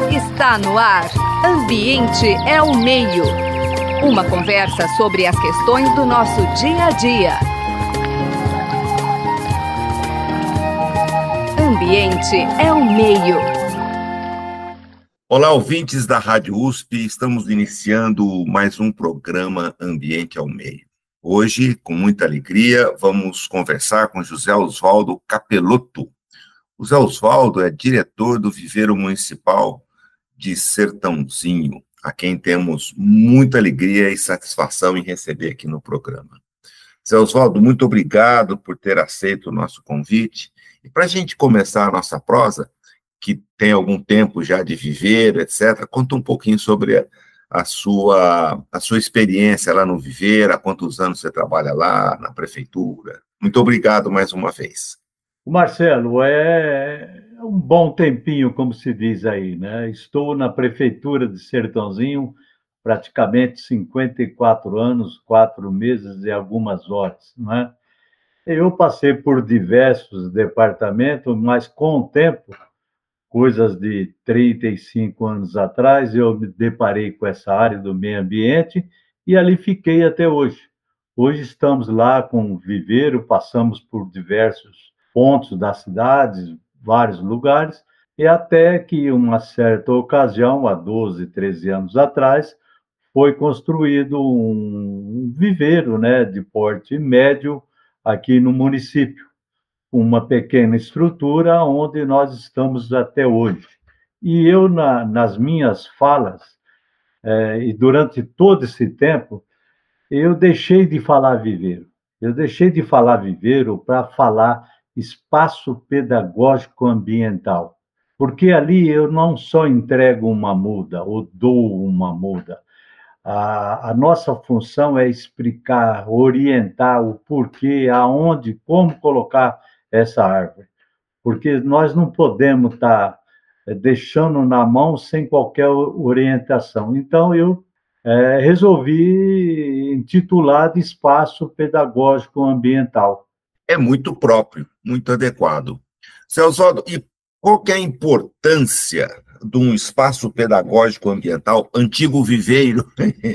Está no ar. Ambiente é o meio. Uma conversa sobre as questões do nosso dia a dia. Ambiente é o meio. Olá, ouvintes da Rádio USP. Estamos iniciando mais um programa Ambiente ao Meio. Hoje, com muita alegria, vamos conversar com José Osvaldo Capelotto. O José Osvaldo é diretor do Viveiro Municipal de Sertãozinho, a quem temos muita alegria e satisfação em receber aqui no programa. José Osvaldo, muito obrigado por ter aceito o nosso convite. E para a gente começar a nossa prosa, que tem algum tempo já de Viveiro, etc., conta um pouquinho sobre a sua experiência lá no Viveiro, há quantos anos você trabalha lá, na prefeitura. Muito obrigado mais uma vez. Marcelo, é um bom tempinho, como se diz aí, né? Estou na prefeitura de Sertãozinho, praticamente 54 anos, 4 meses e algumas horas, né? Eu passei por diversos departamentos, mas com o tempo, coisas de 35 anos atrás, eu me deparei com essa área do meio ambiente e ali fiquei até hoje. Hoje estamos lá com o Viveiro, passamos por diversos pontos da cidade, vários lugares, e até que uma certa ocasião, há 12, 13 anos atrás, foi construído um viveiro, né, de porte médio aqui no município, uma pequena estrutura onde nós estamos até hoje. E eu, nas minhas falas, e durante todo esse tempo, eu deixei de falar viveiro. Eu deixei de falar viveiro para falar espaço pedagógico ambiental. Porque ali eu não só entrego uma muda ou dou uma muda. A nossa função é explicar, orientar o porquê, aonde, como colocar essa árvore. Porque nós não podemos estar deixando na mão sem qualquer orientação. Então, eu resolvi intitular de Espaço Pedagógico Ambiental. É muito próprio, muito adequado. Seu Osvaldo, e qual que é a importância de um espaço pedagógico ambiental, antigo viveiro,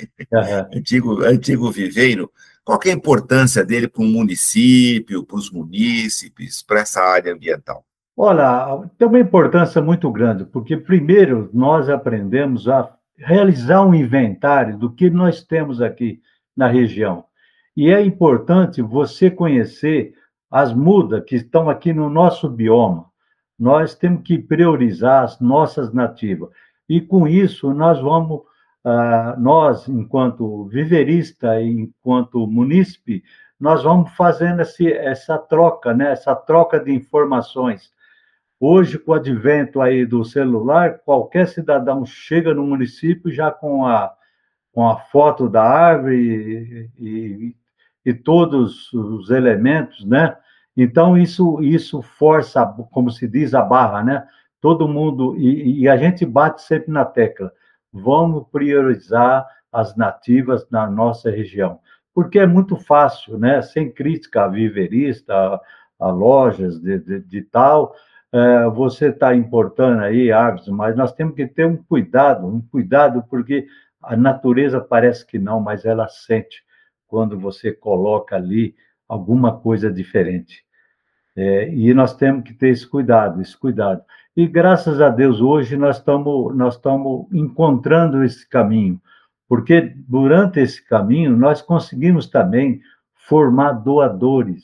antigo viveiro, qual que é a importância dele para o município, para os munícipes, para essa área ambiental? Olha, tem uma importância muito grande, porque primeiro nós aprendemos a realizar um inventário do que nós temos aqui na região. E é importante você conhecer as mudas que estão aqui no nosso bioma. Nós temos que priorizar as nossas nativas. E com isso nós vamos, nós, enquanto viverista, enquanto munícipe, nós vamos fazendo essa troca, né? Essa troca de informações. Hoje, com o advento aí do celular, qualquer cidadão chega no município já com a foto da árvore e todos os elementos, né? Então, isso força, como se diz, a barra, né? Todo mundo, e a gente bate sempre na tecla, vamos priorizar as nativas na nossa região, porque é muito fácil, né? Sem crítica a viverista, a lojas de tal, você está importando aí árvores, mas nós temos que ter um cuidado, porque a natureza parece que não, mas ela sente quando você coloca ali alguma coisa diferente. E nós temos que ter esse cuidado. E graças a Deus, hoje nós estamos encontrando esse caminho, porque durante esse caminho nós conseguimos também formar doadores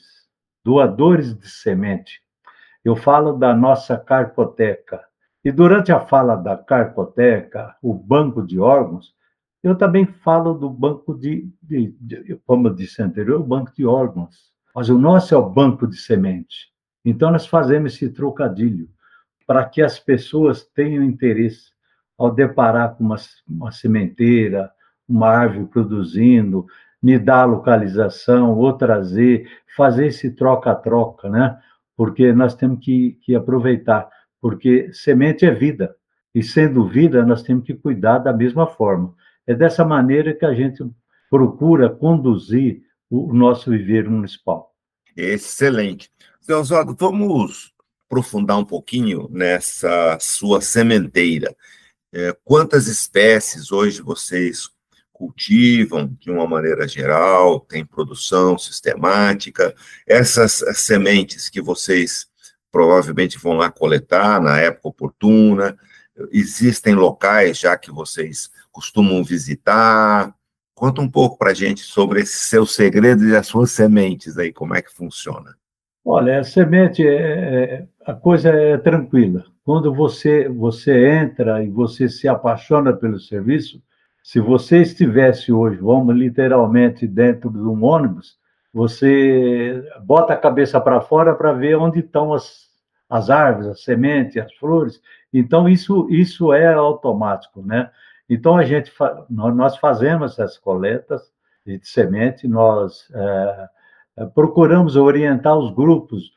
de semente. Eu falo da nossa carpoteca. E durante a fala da carpoteca, o banco de órgãos, eu também falo do banco como eu disse anterior, o banco de órgãos. Mas o nosso é o banco de semente. Então, nós fazemos esse trocadilho para que as pessoas tenham interesse ao deparar com uma sementeira, uma árvore produzindo, me dar a localização, ou fazer esse troca-troca, né? Porque nós temos que aproveitar, porque semente é vida, e sendo vida, nós temos que cuidar da mesma forma. É dessa maneira que a gente procura conduzir o nosso viveiro municipal. Excelente. Seu Osvaldo, vamos aprofundar um pouquinho nessa sua sementeira. Quantas espécies hoje vocês cultivam de uma maneira geral? Tem produção sistemática? Essas sementes que vocês provavelmente vão lá coletar na época oportuna, existem locais já que vocês costumam visitar? Conta um pouco para a gente sobre esses seus segredos e as suas sementes aí, como é que funciona? Olha, a semente, a coisa é tranquila. Quando você entra e você se apaixona pelo serviço, se você estivesse hoje, vamos literalmente dentro de um ônibus, você bota a cabeça para fora para ver onde estão as árvores, as sementes, as flores. Então, isso é automático, né? Então, nós fazemos essas coletas de semente, nós procuramos orientar os grupos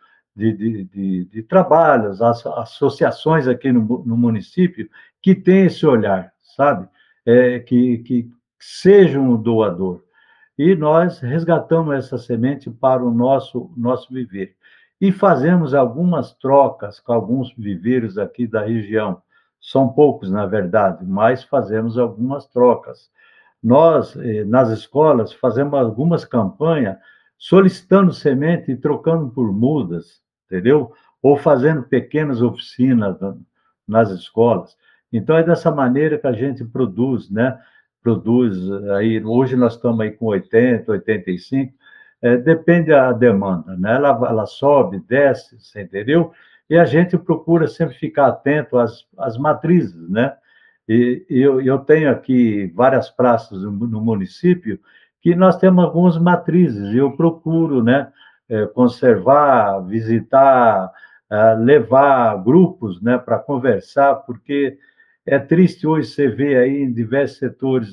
de trabalho, as associações aqui no município, que têm esse olhar, sabe? Que seja um doador. E nós resgatamos essa semente para o nosso viver. E fazemos algumas trocas com alguns viveiros aqui da região. São poucos, na verdade, mas fazemos algumas trocas. Nós, nas escolas, fazemos algumas campanhas solicitando semente e trocando por mudas, entendeu? Ou fazendo pequenas oficinas nas escolas. Então, é dessa maneira que a gente produz, né? Produz aí, hoje nós estamos aí com 80, 85, depende da demanda, né? Ela sobe, desce, você entendeu? E a gente procura sempre ficar atento às matrizes, né? E eu tenho aqui várias praças no município que nós temos algumas matrizes, e eu procuro, né, conservar, visitar, levar grupos, né, para conversar, porque é triste hoje você ver aí em diversos setores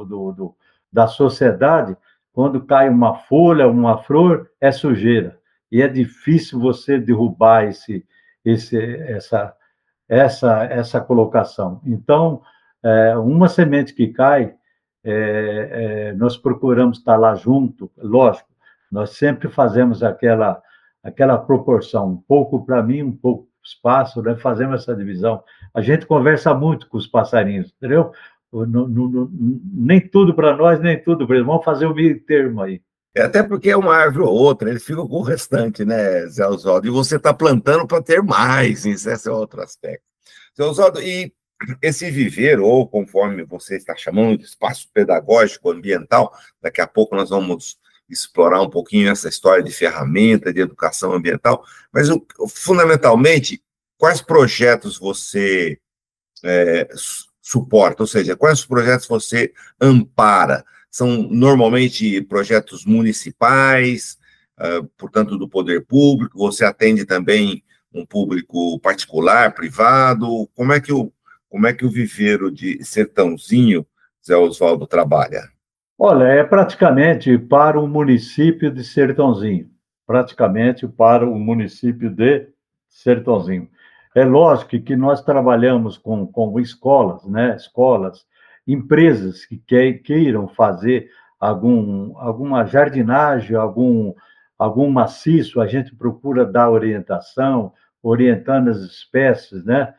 da sociedade, quando cai uma folha, uma flor, é sujeira, e é difícil você derrubar essa colocação. Então, uma semente que cai, nós procuramos estar lá junto, lógico, nós sempre fazemos aquela proporção, um pouco para mim, um pouco para o espaço, né? Fazemos essa divisão. A gente conversa muito com os passarinhos, entendeu? Nem tudo para nós, nem tudo para eles. Vamos fazer o meio termo aí. Até porque é uma árvore ou outra, eles ficam com o restante, né, Zé Oswaldo? E você está plantando para ter mais, esse é outro aspecto. Zé Oswaldo, e esse viveiro, ou conforme você está chamando de espaço pedagógico ambiental, daqui a pouco nós vamos explorar um pouquinho essa história de ferramenta de educação ambiental, mas fundamentalmente, quais projetos você suporta, ou seja, quais projetos você ampara? São normalmente projetos municipais, portanto, do poder público, você atende também um público particular, privado? Como é que o viveiro de Sertãozinho, Zé Oswaldo, trabalha? Olha, é praticamente para o município de Sertãozinho, praticamente para o município de Sertãozinho. É lógico que nós trabalhamos com escolas, né? Escolas, empresas que queiram fazer alguma jardinagem, algum maciço, a gente procura dar orientação, orientando as espécies, né?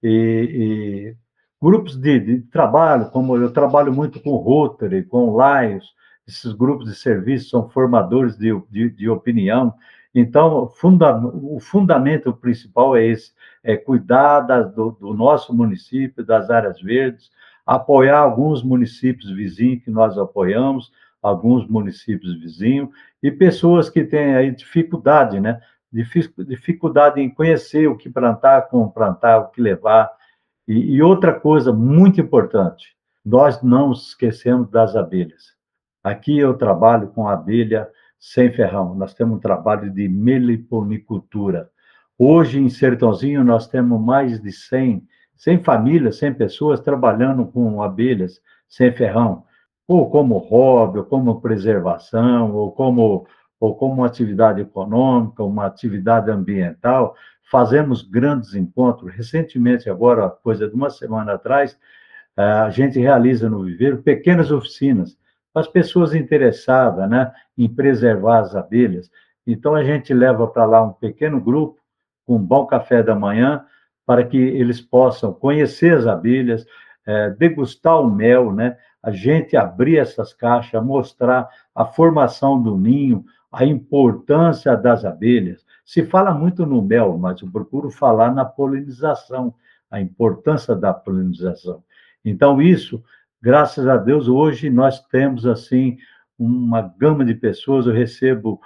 E grupos de trabalho, como eu trabalho muito com Rotary, com Lions, esses grupos de serviço são formadores de opinião. Então, o fundamento principal é esse, é cuidar do nosso município, das áreas verdes, apoiar alguns municípios vizinhos que nós apoiamos, alguns municípios vizinhos, e pessoas que têm aí dificuldade, né? Dificuldade em conhecer o que plantar, como plantar, o que levar. E outra coisa muito importante, nós não esquecemos das abelhas. Aqui eu trabalho com abelha sem ferrão, nós temos um trabalho de meliponicultura. Hoje, em Sertãozinho, nós temos mais de 100 famílias, 100 pessoas trabalhando com abelhas sem ferrão, ou como hobby, ou como preservação, ou como uma atividade econômica, uma atividade ambiental. Fazemos grandes encontros. Recentemente, agora, coisa de uma semana atrás, a gente realiza no viveiro pequenas oficinas para as pessoas interessadas, né, em preservar as abelhas. Então, a gente leva para lá um pequeno grupo, com um bom café da manhã, para que eles possam conhecer as abelhas, degustar o mel, né? A gente abrir essas caixas, mostrar a formação do ninho, a importância das abelhas. Se fala muito no mel, mas eu procuro falar na polinização, a importância da polinização. Então, isso, graças a Deus, hoje nós temos, assim, uma gama de pessoas, eu recebo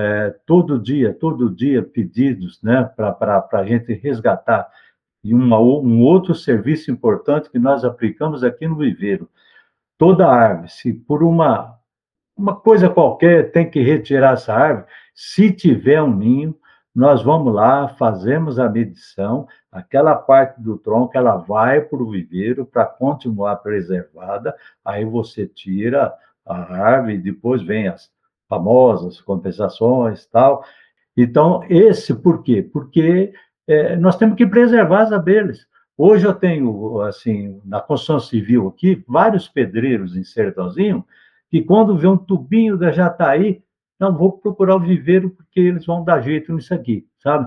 todo dia pedidos, né, para a gente resgatar. E um outro serviço importante que nós aplicamos aqui no viveiro. Toda árvore, se por uma coisa qualquer tem que retirar essa árvore, se tiver um ninho, nós vamos lá, fazemos a medição, aquela parte do tronco, ela vai para o viveiro para continuar preservada, aí você tira a árvore, depois vem as famosas compensações, tal. Então, por quê? Porque nós temos que preservar as abelhas. Hoje eu tenho, assim, na construção civil aqui, vários pedreiros em Sertãozinho, que quando vê um tubinho da jataí, não, vou procurar o viveiro porque eles vão dar jeito nisso aqui, sabe?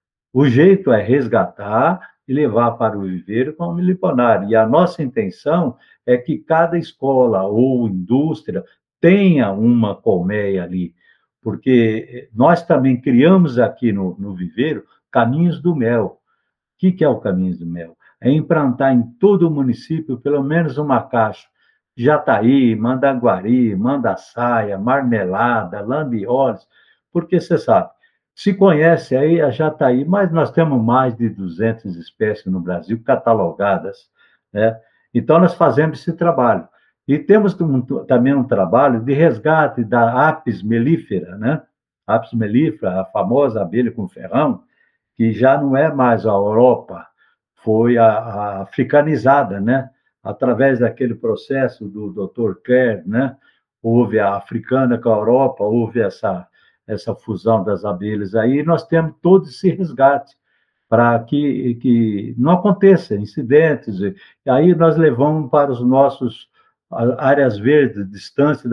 O jeito é resgatar e levar para o viveiro como miliponário. E a nossa intenção é que cada escola ou indústria tenha uma colmeia ali, porque nós também criamos aqui no viveiro Caminhos do Mel. O que é o Caminhos do Mel? É implantar em todo o município pelo menos uma caixa. Jataí, Mandaguari, Mandaçaia, Marmelada, Lambioles, porque você sabe, se conhece aí a jataí, mas nós temos mais de 200 espécies no Brasil catalogadas, né? Então, nós fazemos esse trabalho. E temos também um trabalho de resgate da Apis mellifera, né? Apis mellifera, a famosa abelha com ferrão, que já não é mais a Europa, foi a africanizada, né? Através daquele processo do Dr. Kerr, né? Houve a africana com a Europa, houve essa fusão das abelhas aí, nós temos todo esse resgate para que não aconteça incidentes. E aí nós levamos para os nossos áreas verdes, distante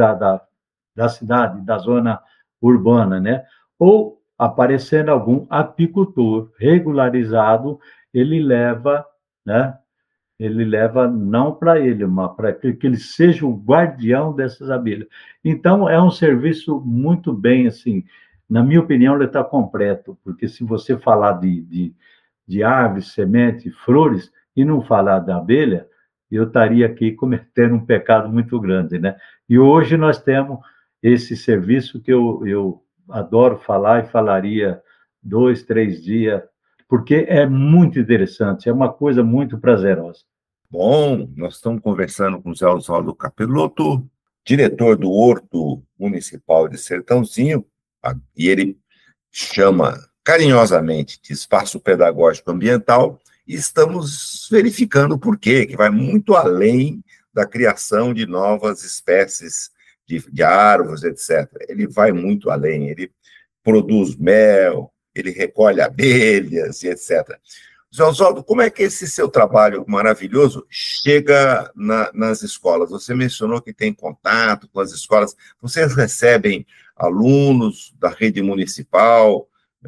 da cidade, da zona urbana, né? Ou aparecendo algum apicultor regularizado, ele leva, né? Ele leva não para ele, mas para que ele seja o guardião dessas abelhas. Então, é um serviço muito bem, assim, na minha opinião, ele está completo, porque se você falar de árvores, semente, flores, e não falar da abelha, eu estaria aqui cometendo um pecado muito grande, né? E hoje nós temos esse serviço que eu adoro falar e falaria 2, 3 dias, porque é muito interessante, é uma coisa muito prazerosa. Bom, nós estamos conversando com o Zé Oswaldo Capelotto, diretor do Horto Municipal de Sertãozinho, e ele chama carinhosamente de Espaço Pedagógico Ambiental, e estamos verificando o porquê, que vai muito além da criação de novas espécies de árvores, etc. Ele vai muito além, ele produz mel, ele recolhe abelhas, e etc. Zé Oswaldo, como é que esse seu trabalho maravilhoso chega nas escolas? Você mencionou que tem contato com as escolas. Vocês recebem alunos da rede municipal,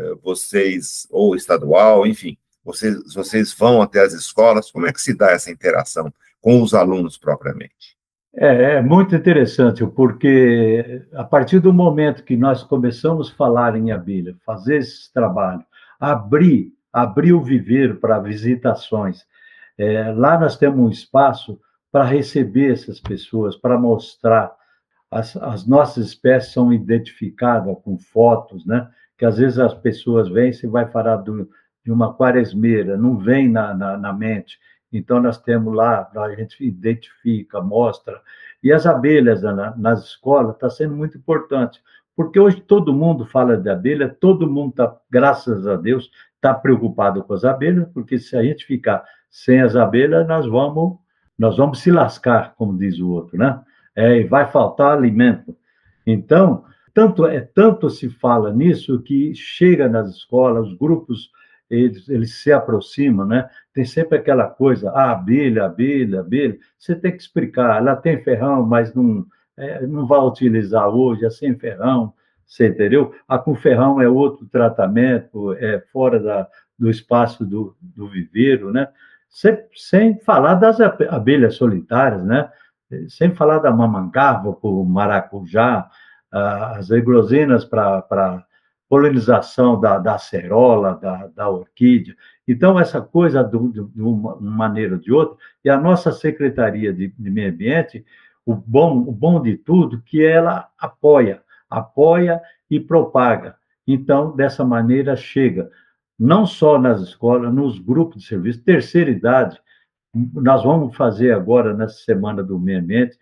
vocês, ou estadual, enfim, vocês vão até as escolas? Como é que se dá essa interação com os alunos propriamente? É muito interessante, porque a partir do momento que nós começamos a falar em abelha, fazer esse trabalho, abrir o viveiro para visitações. Lá nós temos um espaço para receber essas pessoas, para mostrar. As nossas espécies são identificadas com fotos, né? Que às vezes as pessoas vêm, você vai falar de uma quaresmeira, não vem na mente. Então, nós temos lá, a gente identifica, mostra. E as abelhas nas escolas está sendo muito importante, porque hoje todo mundo fala de abelha, todo mundo está, graças a Deus, está preocupado com as abelhas, porque se a gente ficar sem as abelhas, nós vamos se lascar, como diz o outro, né? E vai faltar alimento. Então, tanto se fala nisso que chega nas escolas, os grupos, eles se aproximam, né? Tem sempre aquela coisa, abelha, abelha, abelha. Você tem que explicar, ela tem ferrão, mas não vai utilizar hoje, é sem ferrão. Você entendeu? A com ferrão é outro tratamento, é fora do espaço do viveiro, né? sem falar das abelhas solitárias, né? Sem falar da mamangava, o maracujá, as eglosinas para polinização da acerola, da orquídea. Então, essa coisa, de uma maneira ou de outra, e a nossa Secretaria de Meio Ambiente, o bom de tudo, que ela apoia e propaga. Então, dessa maneira, chega não só nas escolas, nos grupos de serviço, terceira idade. Nós vamos fazer agora, nessa Semana do Meio Ambiente,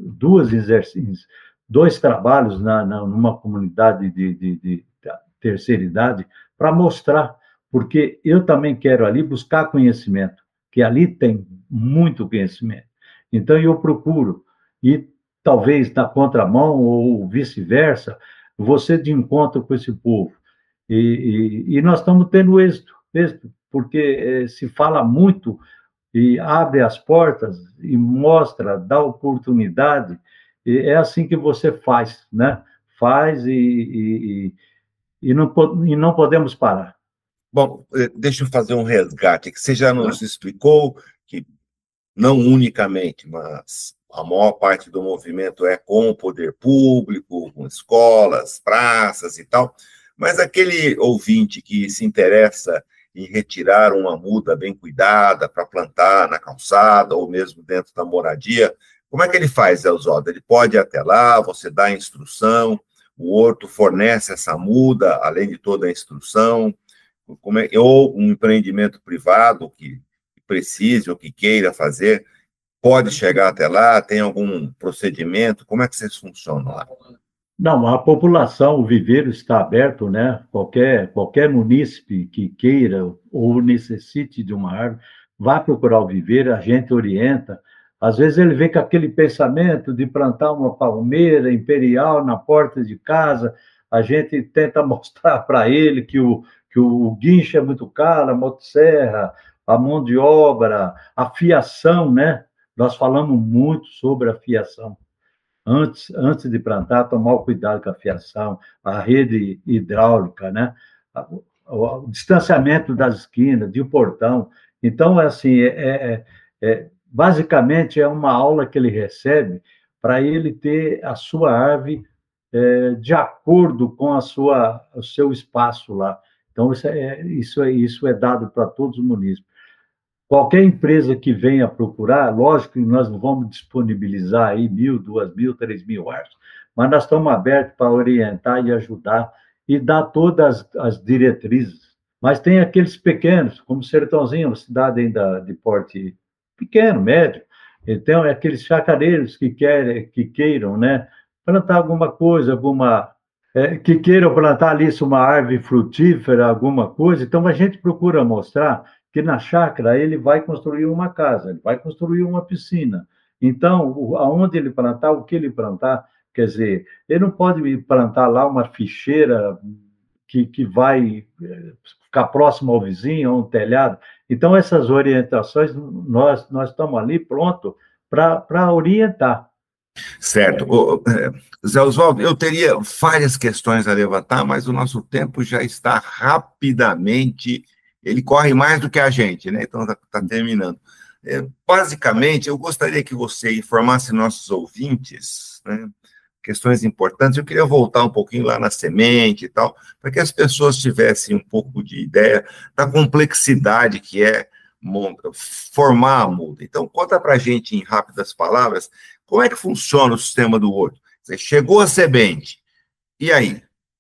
dois trabalhos numa comunidade de terceira idade, para mostrar, porque eu também quero ali buscar conhecimento, que ali tem muito conhecimento. Então, eu procuro, e talvez na contramão, ou vice-versa, você de encontro com esse povo. E nós estamos tendo êxito, porque se fala muito e abre as portas e mostra, dá oportunidade, e é assim que você faz, né? Faz e não podemos parar. Bom, deixa eu fazer um resgate, que você já nos explicou que não unicamente, mas a maior parte do movimento é com o poder público, com escolas, praças e tal, mas aquele ouvinte que se interessa em retirar uma muda bem cuidada para plantar na calçada ou mesmo dentro da moradia, como é que ele faz, Zé Oswaldo? Ele pode ir até lá, você dá a instrução, o horto fornece essa muda, além de toda a instrução, ou um empreendimento privado que precise ou que queira fazer, pode chegar até lá, tem algum procedimento, como é que vocês funcionam lá? Não, a população, o viveiro está aberto, né? Qualquer munícipe que queira ou necessite de uma árvore, vá procurar o viveiro, a gente orienta. Às vezes ele vem com aquele pensamento de plantar uma palmeira imperial na porta de casa, a gente tenta mostrar para ele que o guincho é muito caro, a motosserra, a mão de obra, a fiação, né? Nós falamos muito sobre a fiação. Antes de plantar, tomar o cuidado com a fiação, a rede hidráulica, né? O distanciamento das esquinas, de um portão. Então, assim, basicamente é uma aula que ele recebe para ele ter a sua árvore de acordo com o seu espaço lá. Então, isso é dado para todos os munícipes. Qualquer empresa que venha procurar, lógico que nós não vamos disponibilizar aí 1.000, 2.000, 3.000 árvores, mas nós estamos abertos para orientar e ajudar e dar todas as diretrizes. Mas tem aqueles pequenos, como Sertãozinho, uma cidade ainda de porte pequeno, médio, então aqueles chacareiros que queiram, né, plantar alguma coisa, que queiram plantar ali uma árvore frutífera, alguma coisa, então a gente procura mostrar que na chácara ele vai construir uma casa, ele vai construir uma piscina. Então, aonde ele plantar, o que ele plantar, quer dizer, ele não pode plantar lá uma ficheira que vai ficar próximo ao vizinho, a um telhado. Então, essas orientações, nós estamos ali pronto para orientar. Certo. Zé Oswaldo, eu teria várias questões a levantar, mas o nosso tempo já está rapidamente... Ele corre mais do que a gente, né? Então, está terminando. Basicamente, eu gostaria que você informasse nossos ouvintes, né, questões importantes. Eu queria voltar um pouquinho lá na semente e tal, para que as pessoas tivessem um pouco de ideia da complexidade que é formar a muda. Então, conta para a gente, em rápidas palavras, como é que funciona o sistema do horto. Você chegou a semente, e aí?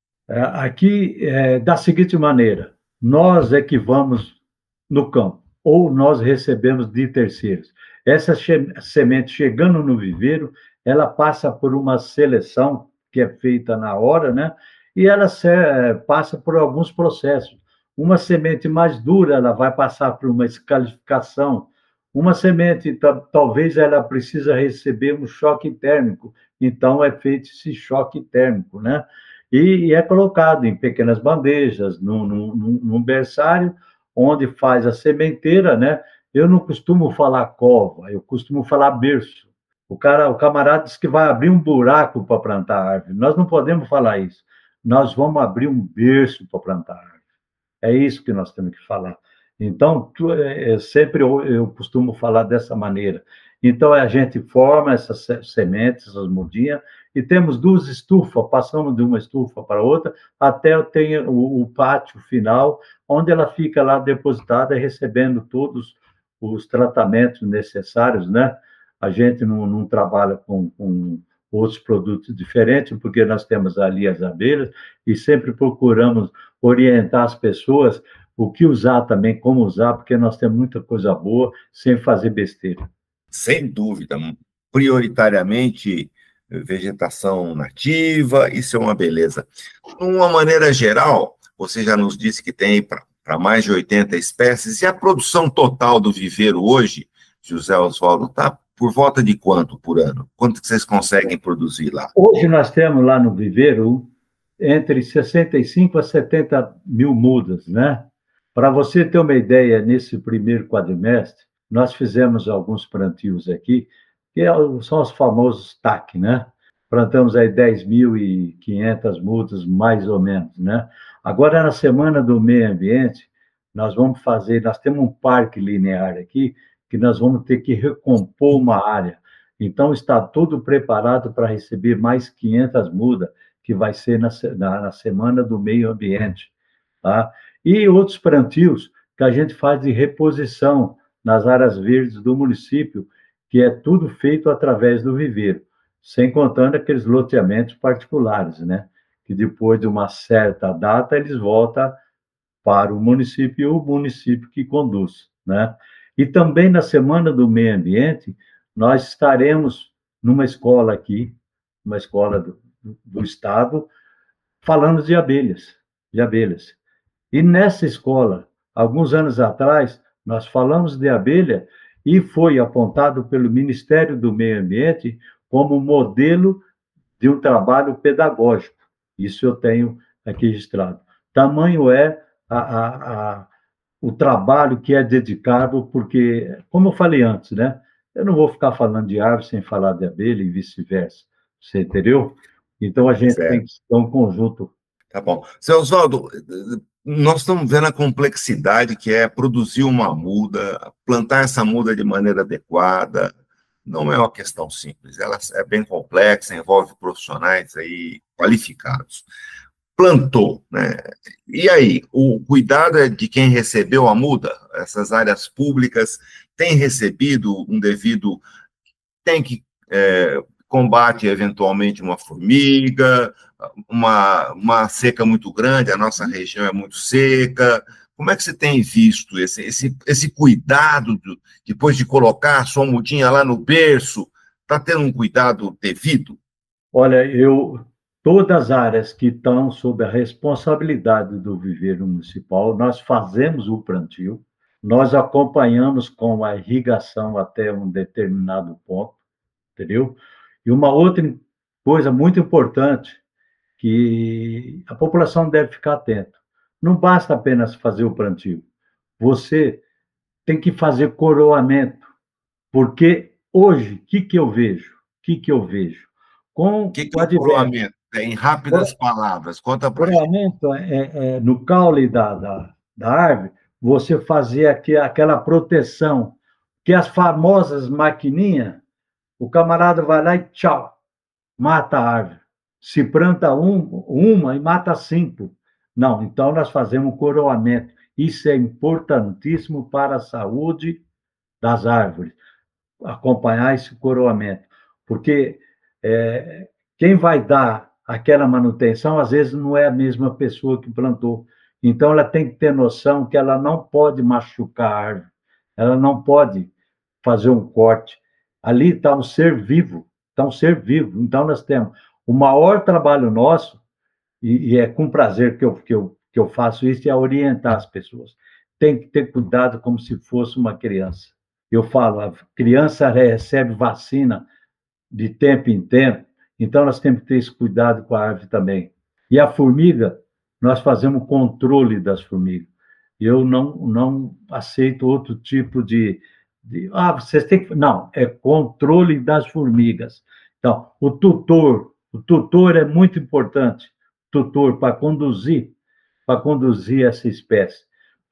Aqui, da seguinte maneira, nós é que vamos no campo, ou nós recebemos de terceiros. Essa semente chegando no viveiro, ela passa por uma seleção que é feita na hora, né? E ela passa por alguns processos. Uma semente mais dura, ela vai passar por uma escalificação. Uma semente, talvez ela precisa receber um choque térmico. Então, é feito esse choque térmico, né? E é colocado em pequenas bandejas, num berçário, onde faz a sementeira, né? Eu não costumo falar cova, eu costumo falar berço. O camarada diz que vai abrir um buraco para plantar árvore. Nós não podemos falar isso. Nós vamos abrir um berço para plantar árvore. É isso que nós temos que falar. Então, sempre eu costumo falar dessa maneira. Então, a gente forma essas sementes, essas mudinhas, e temos 2 estufas, passamos de uma estufa para outra, até ter o pátio final, onde ela fica lá depositada, recebendo todos os tratamentos necessários, né? A gente não trabalha com outros produtos diferentes, porque nós temos ali as abelhas, e sempre procuramos orientar as pessoas o que usar também, como usar, porque nós temos muita coisa boa, sem fazer besteira. Sem dúvida, prioritariamente vegetação nativa, isso é uma beleza. De uma maneira geral, você já nos disse que tem para mais de 80 espécies, e a produção total do viveiro hoje, José Osvaldo, está por volta de quanto por ano? Quanto que vocês conseguem produzir lá? Hoje nós temos lá no viveiro entre 65 a 70 mil mudas, né? Para você ter uma ideia, nesse primeiro quadrimestre, nós fizemos alguns plantios aqui, que são os famosos TAC, né? Plantamos aí 10.500 mudas, mais ou menos, né? Agora, na Semana do Meio Ambiente, nós temos um parque linear aqui, que nós vamos ter que recompor uma área. Então, está tudo preparado para receber mais 500 mudas, que vai ser na Semana do Meio Ambiente, tá? E outros plantios que a gente faz de reposição nas áreas verdes do município, que é tudo feito através do viveiro, sem contando aqueles loteamentos particulares, né? Que depois de uma certa data eles voltam para o município e o município que conduz, né? E também na Semana do Meio Ambiente, nós estaremos numa escola aqui, uma escola do estado, falando de abelhas, de abelhas. E nessa escola, alguns anos atrás, nós falamos de abelha e foi apontado pelo Ministério do Meio Ambiente como modelo de um trabalho pedagógico. Isso eu tenho aqui registrado. Tamanho é o trabalho que é dedicado, porque, como eu falei antes, né? Eu não vou ficar falando de árvore sem falar de abelha e vice-versa. Você entendeu? Então, a gente tem que ter um conjunto. Tá bom. Seu Oswaldo, nós estamos vendo a complexidade que é produzir uma muda, plantar essa muda de maneira adequada. Não é uma questão simples, ela é bem complexa, envolve profissionais aí qualificados. Plantou, né? E aí, o cuidado é de quem recebeu a muda? Essas áreas públicas têm recebido um devido, tem que combate eventualmente uma formiga, uma seca muito grande, a nossa região é muito seca. Como é que você tem visto esse cuidado, depois de colocar a sua mudinha lá no berço, está tendo um cuidado devido? Olha, todas as áreas que estão sob a responsabilidade do viveiro municipal, nós fazemos o plantio, nós acompanhamos com a irrigação até um determinado ponto, entendeu? E uma outra coisa muito importante, que a população deve ficar atenta. Não basta apenas fazer o plantio. Você tem que fazer coroamento. Porque hoje, o que eu vejo? O que é o coroamento? Em rápidas palavras, conta para a gente. Coroamento é no caule da árvore, você fazer aquela proteção, que as famosas maquininhas, o camarada vai lá e tchau, mata a árvore. Se planta uma e mata 5. Não, então nós fazemos coroamento. Isso é importantíssimo para a saúde das árvores, acompanhar esse coroamento. Porque quem vai dar aquela manutenção, às vezes, não é a mesma pessoa que plantou. Então, ela tem que ter noção que ela não pode machucar a árvore, ela não pode fazer um corte. Ali está um ser vivo, Então, nós temos o maior trabalho nosso, e é com prazer que eu faço isso, é orientar as pessoas. Tem que ter cuidado como se fosse uma criança. Eu falo, a criança recebe vacina de tempo em tempo, então nós temos que ter esse cuidado com a árvore também. E a formiga, nós fazemos controle das formigas. Eu não aceito outro tipo vocês têm que... Não, é controle das formigas. Então, o tutor é muito importante, para conduzir essa espécie.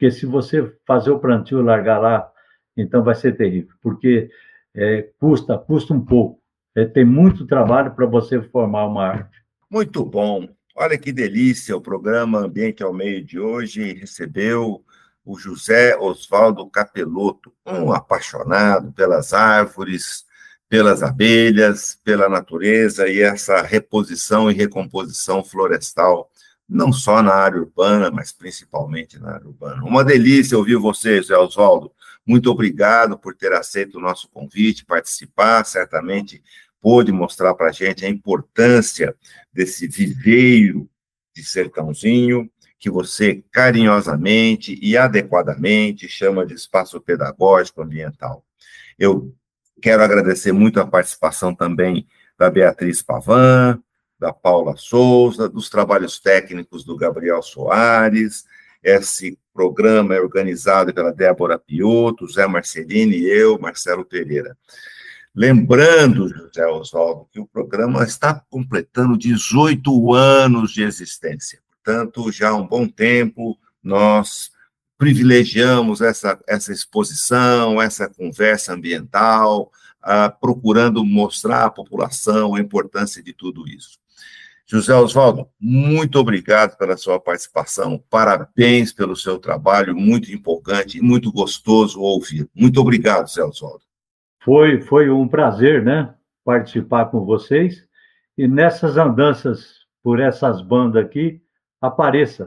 porque se você fazer o plantio e largar lá, então vai ser terrível, porque custa um pouco. Tem muito trabalho para você formar uma árvore. Muito bom. Olha que delícia, o programa Ambiente ao Meio de hoje recebeu o José Osvaldo Capelotto, um apaixonado pelas árvores, pelas abelhas, pela natureza e essa reposição e recomposição florestal, não só na área urbana, mas principalmente na área urbana. Uma delícia ouvir você, José Osvaldo. Muito obrigado por ter aceito o nosso convite, participar, certamente pôde mostrar para a gente a importância desse viveiro de Sertãozinho, que você carinhosamente e adequadamente chama de espaço pedagógico ambiental. Eu quero agradecer muito a participação também da Beatriz Pavan, da Paula Souza, dos trabalhos técnicos do Gabriel Soares. Esse programa é organizado pela Débora Piotto, Zé Marcelini e eu, Marcelo Pereira. Lembrando, José Osvaldo, que o programa está completando 18 anos de existência. Portanto, já há um bom tempo, nós privilegiamos essa exposição, essa conversa ambiental, procurando mostrar à população a importância de tudo isso. José Osvaldo, muito obrigado pela sua participação, parabéns pelo seu trabalho, muito empolgante e muito gostoso ouvir. Muito obrigado, José Osvaldo. Foi um prazer, né, participar com vocês, e nessas andanças por essas bandas aqui, apareça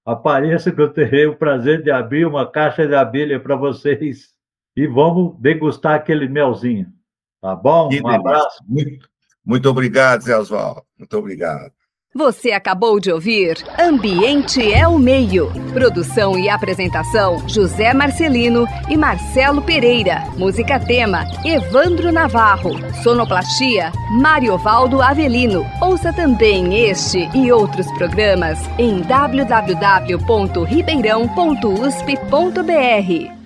que eu terei o prazer de abrir uma caixa de abelha para vocês, e vamos degustar aquele melzinho, tá bom? Um abraço. Muito obrigado, Zé Osvaldo, muito obrigado. Você acabou de ouvir Ambiente é o Meio. Produção e apresentação, José Marcelino e Marcelo Pereira. Música tema, Evandro Navarro. Sonoplastia, Mariovaldo Avelino. Ouça também este e outros programas em www.ribeirão.usp.br.